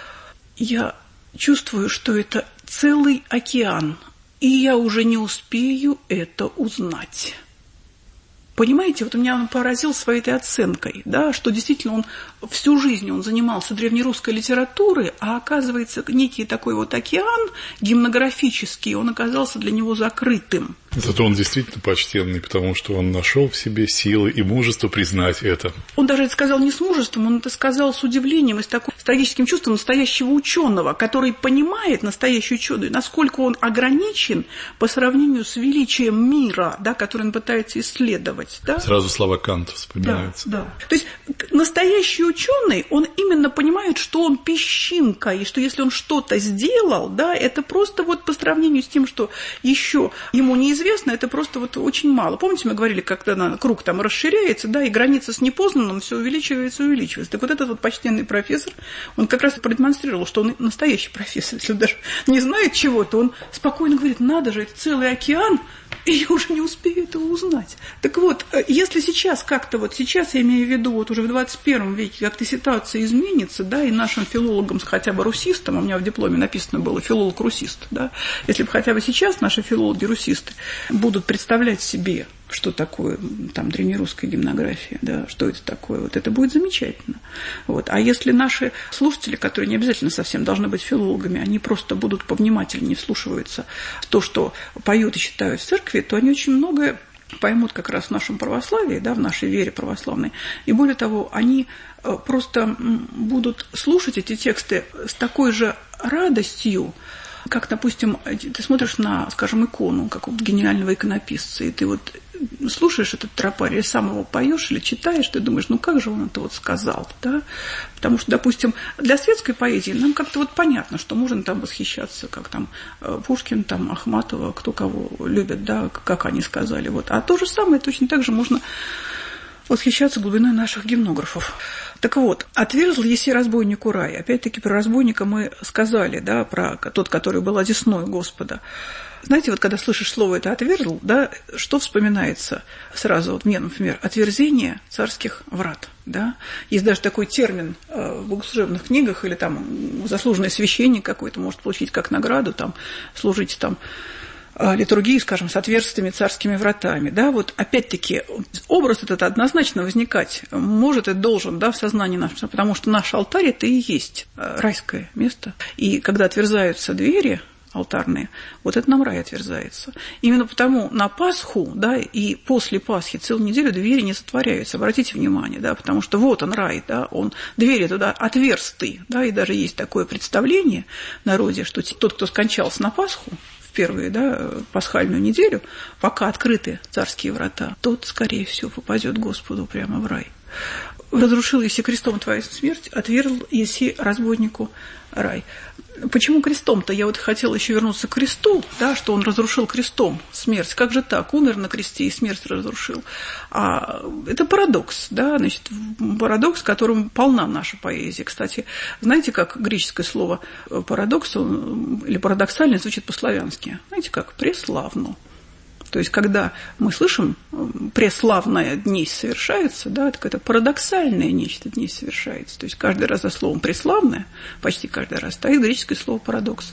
я чувствую, что это целый океан, и я уже не успею это узнать. Понимаете, вот меня он поразил своей этой оценкой, да, что действительно он всю жизнь он занимался древнерусской литературой, а оказывается, некий такой вот океан гимнографический, он оказался для него закрытым. Зато он действительно почтенный, потому что он нашел в себе силы и мужество признать это. Он даже это сказал не с мужеством, он это сказал с удивлением и с таким трагическим чувством настоящего ученого, который понимает настоящее чудо, насколько он ограничен по сравнению с величием мира, да, который он пытается исследовать. Да? Сразу слова Канта вспоминаются. Да. То есть настоящий ученый, он именно понимает, что он песчинка, и что если он что-то сделал, да, это просто вот по сравнению с тем, что еще ему неизвестно, это просто вот очень мало. Помните, мы говорили, когда круг там расширяется, да, и граница с непознанным все увеличивается. Так вот этот вот почтенный профессор, он как раз продемонстрировал, что он настоящий профессор. Если он даже не знает чего-то, он спокойно говорит, надо же, это целый океан, и я уже не успею этого узнать. Так вот, если сейчас как-то, вот сейчас я имею в виду, вот уже в 21 веке как-то ситуация изменится, да, и нашим филологам, хотя бы русистам, у меня в дипломе написано было филолог-русист, да, если бы хотя бы сейчас наши филологи-русисты будут представлять себе, что такое там древнерусская гимнография, да, что это такое, вот это будет замечательно. Вот. А если наши слушатели, которые не обязательно совсем должны быть филологами, они просто будут повнимательнее вслушиваться в то, что поют и читают в церкви, то они очень многое поймут как раз в нашем православии, да, в нашей вере православной. И более того, они просто будут слушать эти тексты с такой же радостью, как, допустим, ты смотришь на, скажем, икону какого-то гениального иконописца, и ты вот слушаешь этот тропарь, или сам его поешь, или читаешь, ты думаешь, ну как же он это вот сказал, да? Потому что, допустим, для светской поэзии нам как-то вот понятно, что можно там восхищаться, как там Пушкин, там Ахматова, кто кого любит, да, как они сказали. Вот. А то же самое точно так же можно восхищаться глубиной наших гимнографов. Так вот, «Отверзл еси разбойнику рай». Опять-таки про разбойника мы сказали, да, про тот, который был одесной Господа. Знаете, вот когда слышишь слово это «отверзл», да, что вспоминается сразу? Вот мне, например, «отверзение царских врат». Да? Есть даже такой термин в богослужебных книгах, или там заслуженный священник какой-то может получить как награду, там, служить там литургии, скажем, с отверстыми царскими вратами. Да? Вот опять-таки образ этот однозначно возникать может и должен, да, в сознании нашем, потому что наш алтарь – это и есть райское место. И когда отверзаются двери алтарные, вот это нам рай отверзается. Именно потому на Пасху, да, и после Пасхи целую неделю двери не затворяются. Обратите внимание, да, потому что вот он рай, да, он, двери туда отверсты, да, и даже есть такое представление в народе, что тот, кто скончался на Пасху, в первую, да, пасхальную неделю, пока открыты царские врата, тот, скорее всего, попадет Господу прямо в рай. Разрушил еси крестом твою смерть, отверзл еси разбойнику рай. Почему крестом-то? Я вот хотела еще вернуться к кресту, да, что он разрушил крестом смерть. Как же так? Умер на кресте и смерть разрушил. А это парадокс, да, значит, парадокс, которым полна наша поэзия. Кстати, знаете, как греческое слово парадокс или парадоксально звучит по-славянски? Знаете как? Преславно. То есть, когда мы слышим «преславная днесь совершается», да, так это парадоксальное нечто днесь совершается. То есть, каждый раз за словом «преславное», почти каждый раз, стоит греческое слово «парадокс».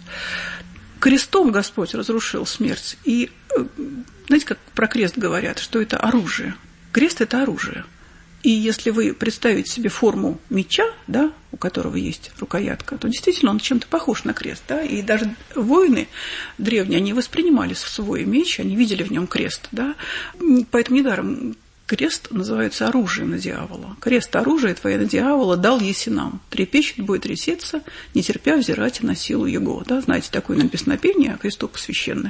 Крестом Господь разрушил смерть. И, знаете, как про крест говорят, что это оружие. Крест – это оружие. И если вы представите себе форму меча, да, у которого есть рукоятка, то действительно он чем-то похож на крест. Да? И даже воины древние, они воспринимали свой меч, они видели в нем крест. Да? Поэтому недаром крест называется оружием на дьявола. Крест оружие твое на дьявола дал еси нам. Трепещет будет трясеться, не терпя взирать на силу его. Да? Знаете, такое нам песнопение, кресту посвященное.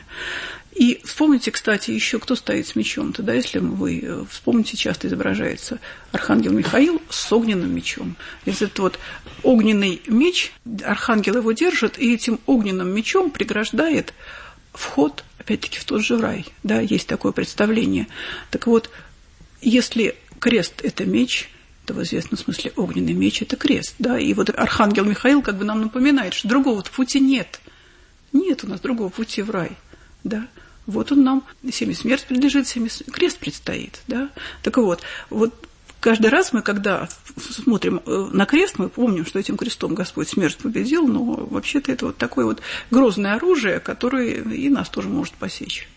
И вспомните, кстати, еще кто стоит с мечом-то, да, если вы вспомните, часто изображается архангел Михаил с огненным мечом. Если этот вот огненный меч, архангел его держит, и этим огненным мечом преграждает вход, опять-таки, в тот же рай. Да, есть такое представление. Так вот, если крест – это меч, то в известном смысле огненный меч – это крест. Да, и вот архангел Михаил как бы нам напоминает, что другого пути нет. Нет у нас другого пути в рай. Да. Вот он нам, всеми смерть принадлежит, всеми крест предстоит, да. Так вот каждый раз мы, когда смотрим на крест, мы помним, что этим крестом Господь смерть победил, но вообще-то это вот такое вот грозное оружие, которое и нас тоже может посечь.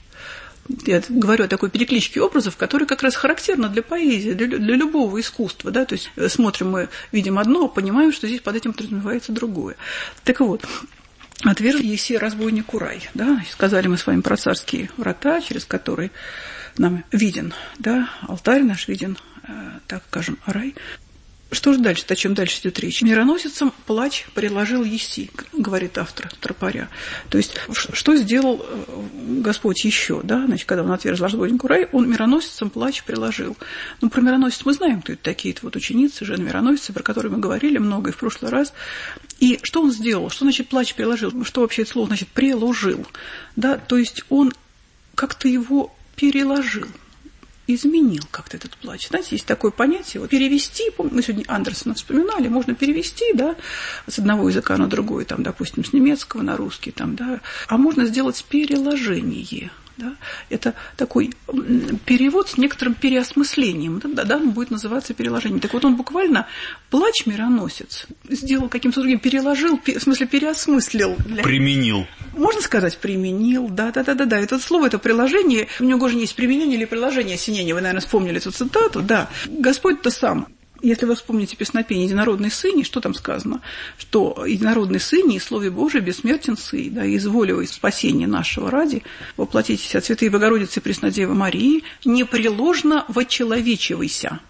Я говорю о такой перекличке образов, которая как раз характерна для поэзии, для любого искусства, да, то есть смотрим мы, видим одно, понимаем, что здесь под этим подразумевается другое. Так вот, «Отверзл еси разбойнику рай», да, сказали мы с вами про царские врата, через которые нам виден, да, алтарь наш виден, так скажем, рай. Что же дальше, о чем дальше идет речь? «Мироносицам плач приложил еси», говорит автор тропаря. То есть, что сделал Господь еще, да, значит, когда он отверзл разбойнику рай, он мироносицам плач приложил. Ну, про мироносец мы знаем, кто это такие-то вот ученицы, жены-мироносицы, про которые мы говорили много и в прошлый раз. И что он сделал? Что значит плач приложил? Что вообще это слово значит приложил? Да, то есть он как-то его переложил, изменил как-то этот плач. Знаете, есть такое понятие, вот перевести, мы сегодня Андерсона вспоминали, можно перевести, да, с одного языка на другой, там, допустим, с немецкого на русский, там, да, а можно сделать переложение. Да? Это такой перевод с некоторым переосмыслением, да, он будет называться переложением. Так вот он буквально плач мироносец сделал каким-то другим, переложил, в смысле переосмыслил. Применил. Можно сказать, применил, да. Это слово, это приложение, у него же есть применение или приложение осенения, вы, наверное, вспомнили эту цитату, да. Господь-то сам. Если вы вспомните песнопение «Единородный Сыне», что там сказано? Что «Единородный Сыне и Слове Божие бессмертен Сын, да, изволивай спасение нашего ради, воплотитесь от Святой Богородицы и Преснодевы Марии, непреложно вочеловечивайся».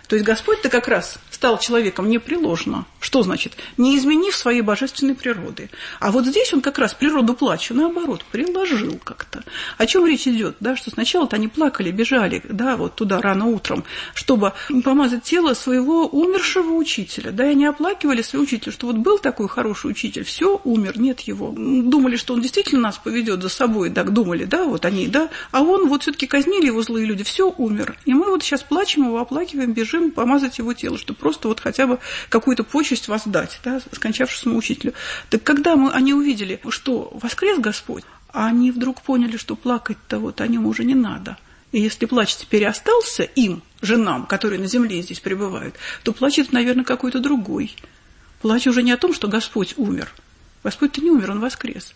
То есть Господь-то как раз стал человеком непреложно. Что значит? Не изменив своей божественной природы. А вот здесь он как раз природу плача, наоборот, приложил как-то. О чем речь идет? Да, что сначала-то они плакали, бежали, да, вот туда рано утром, чтобы помазать тело своего умершего учителя. Да, и они оплакивали своего учителя, что вот был такой хороший учитель, все, умер, нет его. Думали, что он действительно нас поведет за собой, так думали, да, вот они, да, а он вот все-таки казнили его злые люди, все, умер. И мы вот сейчас плачем его, оплакиваем, бежим помазать его тело, чтобы просто вот хотя бы какую-то почесть воздать, да, скончавшемуся учителю. Так когда они увидели, что воскрес Господь, они вдруг поняли, что плакать-то вот о нем уже не надо. И если плач теперь остался им, женам, которые на земле здесь пребывают, то плачет, наверное, какой-то другой. Плач уже не о том, что Господь умер. Господь-то не умер, он воскрес.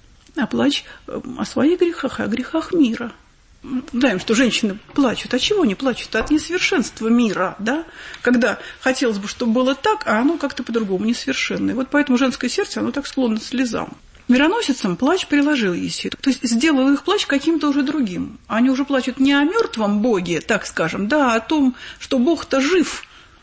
А плач о своих грехах, о грехах мира. Знаем, что женщины плачут. А чего они плачут? От несовершенства мира, да? Когда хотелось бы, чтобы было так, а оно как-то по-другому несовершенно. И вот поэтому женское сердце, оно так склонно к слезам. Мироносицам плач приложил Есей. То есть сделал их плач каким-то уже другим. Они уже плачут не о мертвом Боге, так скажем, да, а о том, что Бог-то жив,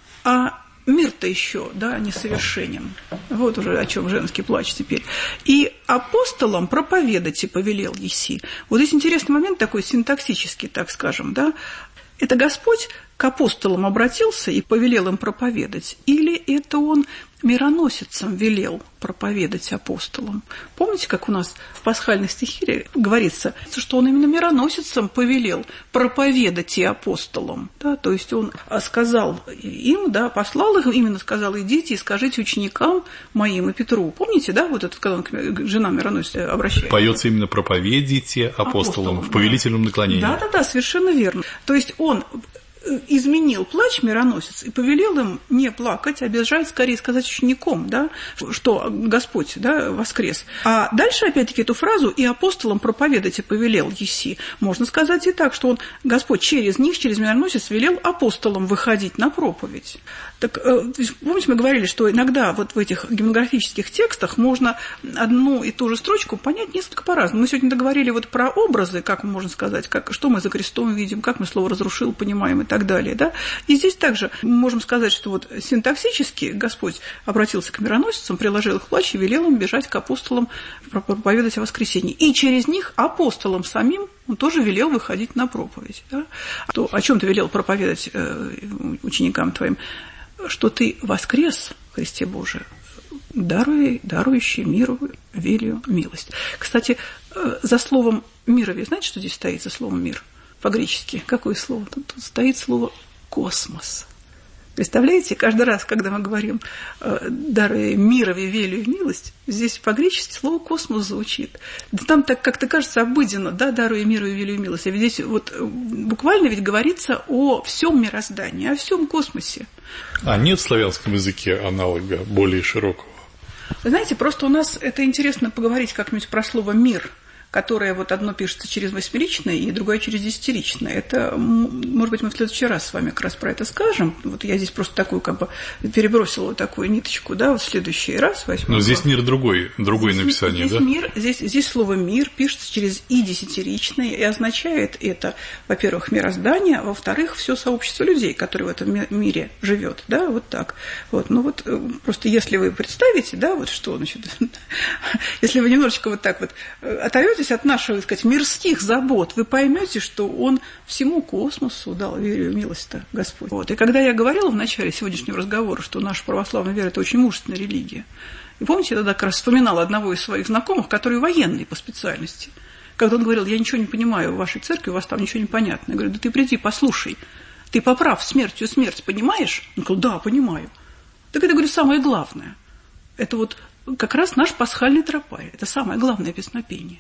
а мир-то еще, да, несовершенен. Вот уже о чем женский плач теперь. И апостолам проповедать и повелел Есей. Вот здесь интересный момент такой синтаксический, так скажем, да. Это Господь к апостолам обратился и повелел им проповедать? Или это он мироносицам велел проповедать апостолам? Помните, как у нас в пасхальной стихире говорится, что он именно мироносицам повелел проповедать и апостолам? Да? То есть он сказал им, да, послал их, именно сказал: идите и скажите ученикам моим и Петру. Помните, да, вот это, когда он к женам мироносица обращается? Поется именно проповедите апостолам в повелительном наклонении. Да, совершенно верно. То есть он изменил плач мироносец и повелел им не плакать, а бежать скорее сказать ученикам, да, что Господь, да, воскрес. А дальше опять-таки эту фразу «и апостолам проповедать и повелел Есей» можно сказать и так, что он, Господь через них, через мироносец велел апостолам выходить на проповедь. Так, помните, мы говорили, что иногда вот в этих гимнографических текстах можно одну и ту же строчку понять несколько по-разному. Мы сегодня договорили вот про образы, как можно сказать, что мы за крестом видим, как мы слово «разрушил» понимаем и так далее. Да? И здесь также мы можем сказать, что вот синтаксически Господь обратился к мироносицам, приложил их плач и велел им бежать к апостолам, проповедать о воскресении. И через них апостолам самим он тоже велел выходить на проповедь. Да? О чем ты велел проповедать ученикам твоим? Что ты воскрес, Христе Божие, дарующий миру, велию, милость. Кстати, за словом «мирове», знаете, что здесь стоит за словом «мир»? По-гречески. Какое слово? Тут стоит слово «космос». Представляете, каждый раз, когда мы говорим «даруя мирове, велию, милость», здесь по-гречески слово «космос» звучит. Да там так как-то кажется обыденно, да, «даруя миру, велию, милость». А ведь здесь вот буквально ведь говорится о всем мироздании, о всем космосе. А нет в славянском языке аналога более широкого? Вы знаете, просто у нас это интересно поговорить как-нибудь про слово «мир», которое вот одно пишется через восьмеричное и другое через десятиричное. Это, может быть, мы в следующий раз с вами как раз про это скажем. Вот я здесь просто такую как бы перебросила вот такую ниточку, да, вот в следующий раз. Но здесь мир другое написание, здесь да? Мир, здесь слово «мир» пишется через «и» десятиричное, и означает это, во-первых, мироздание, а во-вторых, все сообщество людей, которые в этом мире живет, да, вот так. Вот, ну вот просто если вы представите, да, вот что, значит, если вы немножечко вот так вот оторветесь от наших, так сказать, мирских забот, вы поймете, что он всему космосу дал веру, милость-то Господь. Вот. И когда я говорила в начале сегодняшнего разговора, что наша православная вера – это очень мужественная религия, и помните, я тогда как раз вспоминала одного из своих знакомых, который военный по специальности, когда он говорил: я ничего не понимаю в вашей церкви, у вас там ничего не понятно. Я говорю: да ты приди, послушай, ты поправ смертью смерть, понимаешь? Он говорил: да, понимаю. Так это, говорю, самое главное. Это вот как раз наш пасхальный тропарь, это самое главное песнопение.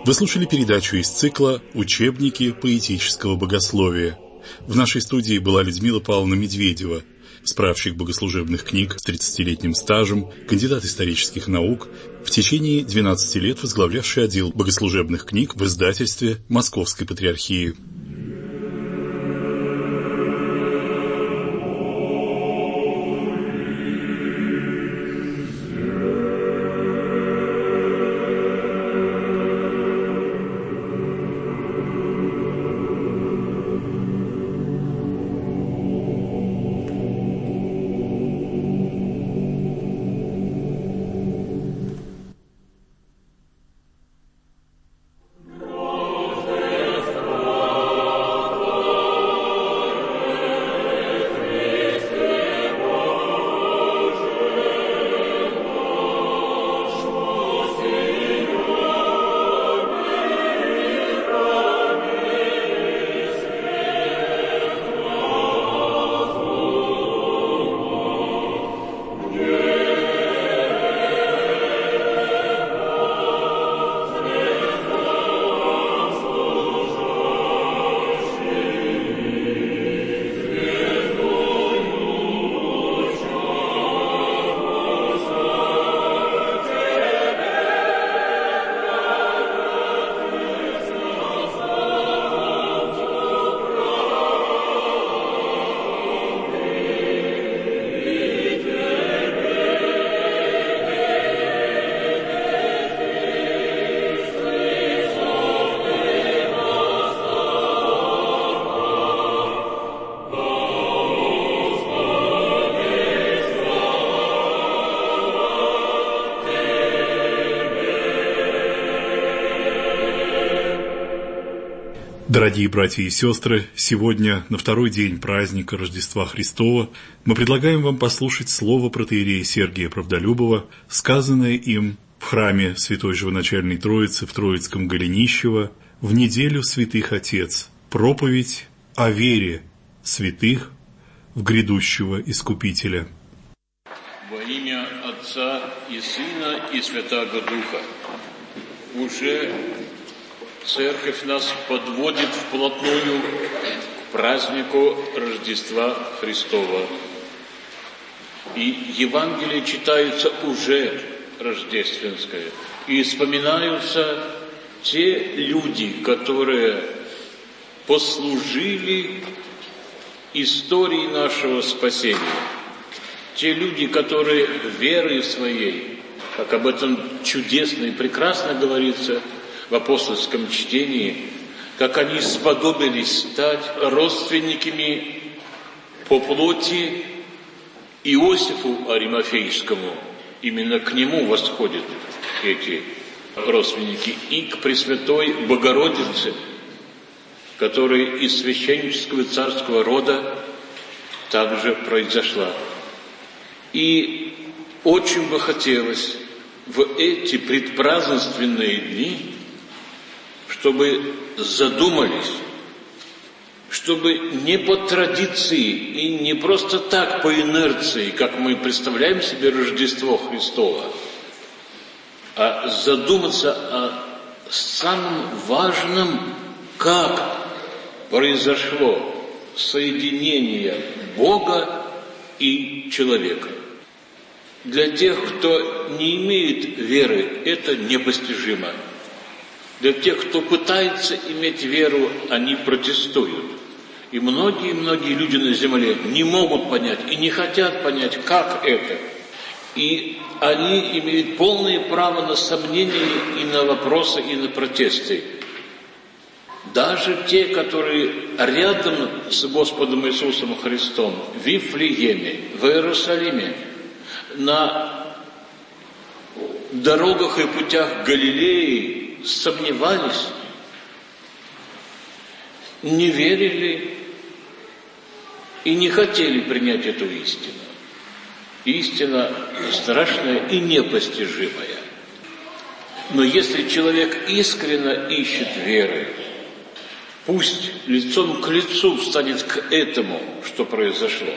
Вы слушали передачу из цикла «Учебники поэтического богословия». В нашей студии была Людмила Павловна Медведева, справщик богослужебных книг с 30-летним стажем, кандидат исторических наук, в течение 12 лет возглавлявший отдел богослужебных книг в издательстве Московской Патриархии. Дорогие братья и сестры, сегодня, на второй день праздника Рождества Христова, мы предлагаем вам послушать слово протоиерея Сергия Правдолюбова, сказанное им в храме Святой Живоначальной Троицы в Троицком Голенищево в неделю Святых Отец, проповедь о вере святых в грядущего Искупителя. Во имя Отца и Сына и Святаго Духа. Уже Церковь нас подводит вплотную к празднику Рождества Христова. И Евангелие читается уже рождественское. И вспоминаются те люди, которые послужили истории нашего спасения. Те люди, которые верой своей, как об этом чудесно и прекрасно говорится в апостольском чтении, как они сподобились стать родственниками по плоти Иосифу Аримафейскому. Именно к нему восходят эти родственники, и к Пресвятой Богородице, которая из священнического царского рода также произошла. И очень бы хотелось в эти предпразднественные дни, чтобы задумались, чтобы не по традиции и не просто так по инерции, как мы представляем себе Рождество Христово, а задуматься о самом важном, как произошло соединение Бога и человека. Для тех, кто не имеет веры, это непостижимо. Для тех, кто пытается иметь веру, они протестуют. И многие люди на земле не могут понять и не хотят понять, как это. И они имеют полное право на сомнения и на вопросы, и на протесты. Даже те, которые рядом с Господом Иисусом Христом, в Вифлееме, в Иерусалиме, на дорогах и путях Галилеи сомневались, не верили и не хотели принять эту истину. Истина страшная и непостижимая. Но если человек искренне ищет веры, пусть лицом к лицу встанет к этому, что произошло.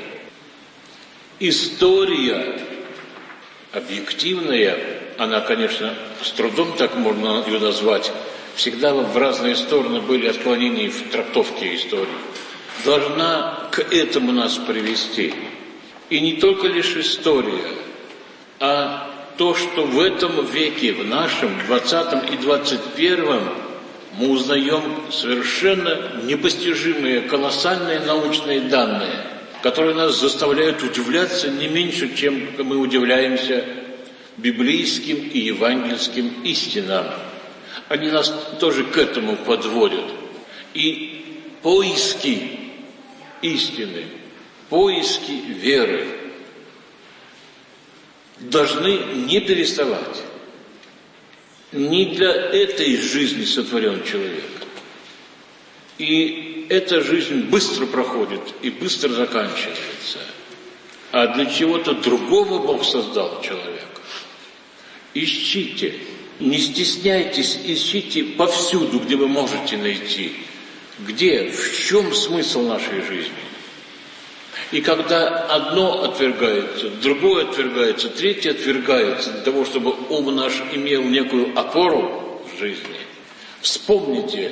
История объективная, она, конечно, с трудом так можно ее назвать всегда в разные стороны были отклонения в трактовке истории, должна к этому нас привести. И не только лишь история, а то, что в этом веке, в нашем 20 и 21, мы узнаем совершенно непостижимые, колоссальные научные данные, которые нас заставляют удивляться не меньше, чем мы удивляемся библейским и евангельским истинам. Они нас тоже к этому подводят. И поиски истины, поиски веры должны не переставать. Не для этой жизни сотворен человек. И эта жизнь быстро проходит и быстро заканчивается. А для чего-то другого Бог создал человека. Ищите, не стесняйтесь, ищите повсюду, где вы можете найти. Где, в чем смысл нашей жизни? И когда одно отвергается, другое отвергается, третье отвергается, для того, чтобы ум наш имел некую опору в жизни, вспомните,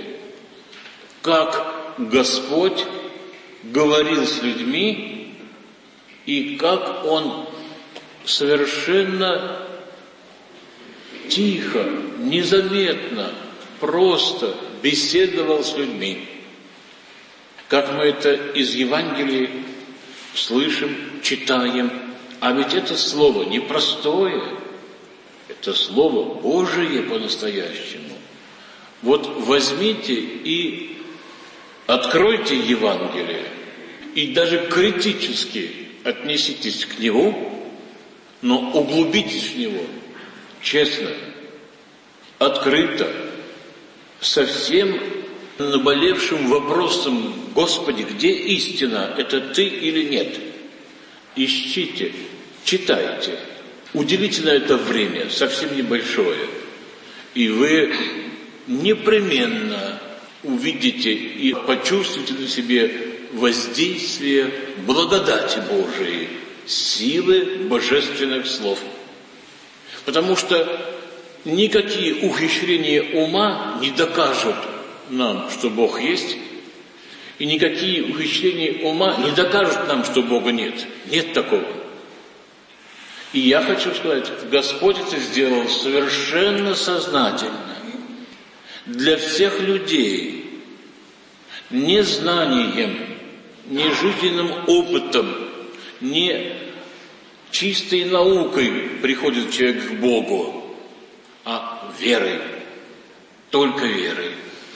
как Господь говорил с людьми и как Он совершенно тихо, незаметно, просто беседовал с людьми. Как мы это из Евангелия слышим, читаем. А ведь это слово непростое, это слово Божие по-настоящему. Вот возьмите и откройте Евангелие, и даже критически отнеситесь к нему, но углубитесь в него, честно, открыто, со всем наболевшим вопросом: Господи, где истина? Это Ты или нет? Ищите, читайте. Уделите на это время, совсем небольшое, и вы непременно увидите и почувствуете на себе воздействие благодати Божией, силы божественных слов. Потому что никакие ухищрения ума не докажут нам, что Бог есть, и никакие ухищрения ума не докажут нам, что Бога нет. Нет такого. И я хочу сказать, Господь это сделал совершенно сознательно. Для всех людей не знанием, не жизненным опытом, не чистой наукой приходит человек к Богу, а верой, только верой.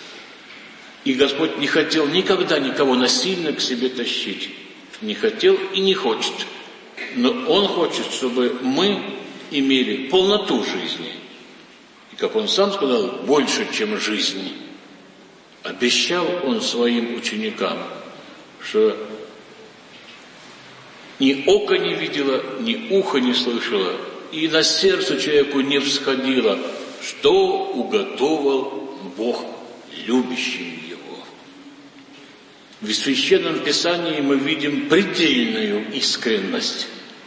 И Господь не хотел никогда никого насильно к себе тащить. Не хотел и не хочет. Но Он хочет, чтобы мы имели полноту жизни. И, как Он сам сказал, больше, чем жизнь. Обещал Он своим ученикам, что ни око не видело, ни ухо не слышало, и на сердце человеку не всходило, что уготовал Бог любящим Его. В Священном Писании мы видим предельную искренность.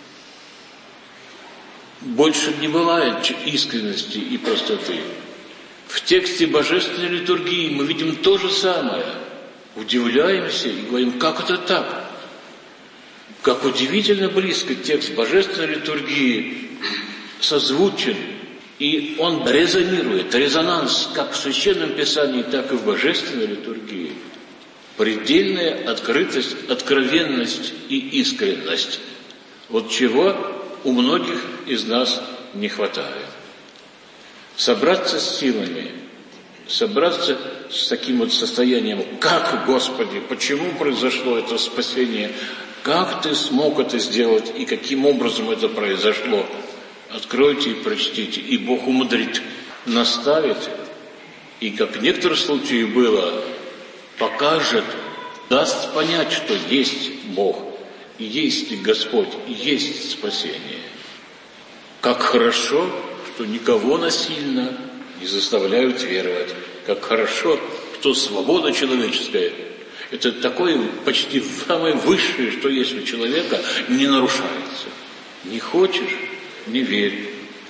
Больше не бывает искренности и простоты. В тексте Божественной литургии мы видим то же самое. Удивляемся и говорим, как это так? Как удивительно близко текст Божественной литургии созвучен, и он резонирует, резонанс как в Священном Писании, так и в Божественной литургии. Предельная открытость, откровенность и искренность. Вот чего у многих из нас не хватает. Собраться с силами, собраться с таким вот состоянием, как, Господи, почему произошло это спасение, как Ты смог это сделать и каким образом это произошло. Откройте и прочтите, и Бог умудрит, наставит, и, как в некоторых случаях было, покажет, даст понять, что есть Бог, есть Господь, есть спасение. Как хорошо, что никого насильно не заставляют веровать. Как хорошо, что свобода человеческая, это такое почти самое высшее, что есть у человека, не нарушается. Не хочешь — не верь.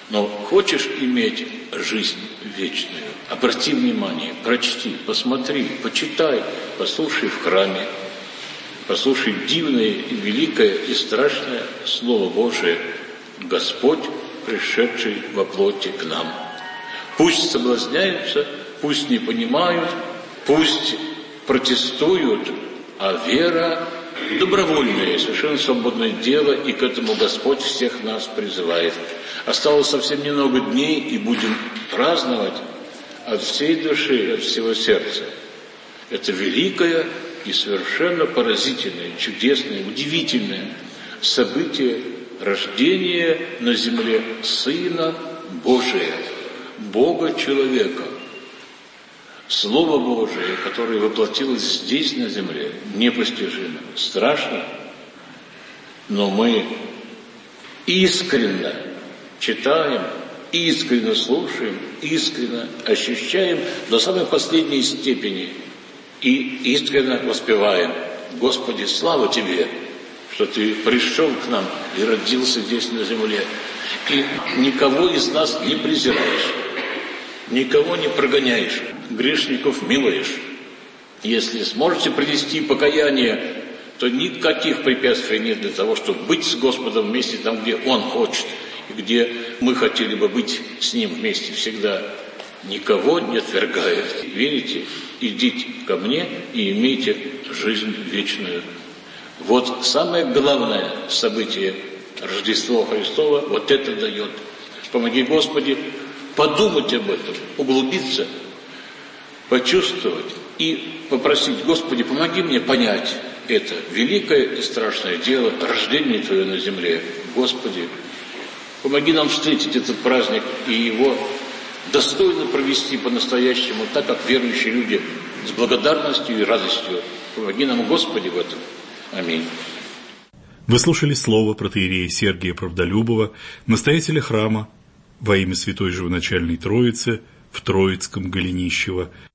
Но хочешь иметь жизнь вечную, обрати внимание, прочти, посмотри, почитай, послушай в храме, послушай дивное и великое и страшное Слово Божие, Господь, пришедший во плоти к нам. Пусть соблазняются, пусть не понимают, пусть протестуют, а вера – добровольное, совершенно свободное дело, и к этому Господь всех нас призывает. Осталось совсем немного дней, и будем праздновать от всей души, от всего сердца. Это великое и совершенно поразительное, чудесное, удивительное событие рождения на земле Сына Божия, Бога-человека. Слово Божие, которое воплотилось здесь, на земле, непостижимо, страшно, но мы искренне читаем, искренне слушаем, искренне ощущаем до самой последней степени и искренне воспеваем: Господи, слава Тебе, что Ты пришел к нам и родился здесь на земле, и никого из нас не презираешь, никого не прогоняешь, грешников милуешь. Если сможете принести покаяние, то никаких препятствий нет для того, чтобы быть с Господом вместе там, где Он хочет, и где мы хотели бы быть с Ним вместе всегда. Никого не отвергает. Верите? Идите ко мне и имейте жизнь вечную. Вот самое главное событие Рождества Христова вот это дает. Помоги, Господи, подумать об этом, углубиться, почувствовать и попросить: Господи, помоги мне понять это великое и страшное дело, рождение Твое на земле. Господи, помоги нам встретить этот праздник и его достойно провести по-настоящему, так как верующие люди, с благодарностью и радостью. Помоги нам, Господи, в этом. Аминь. Вы слушали слово протоиерея Сергия Правдолюбова, настоятеля храма во имя Святой Живоначальной Троицы в Троицком Голенищево,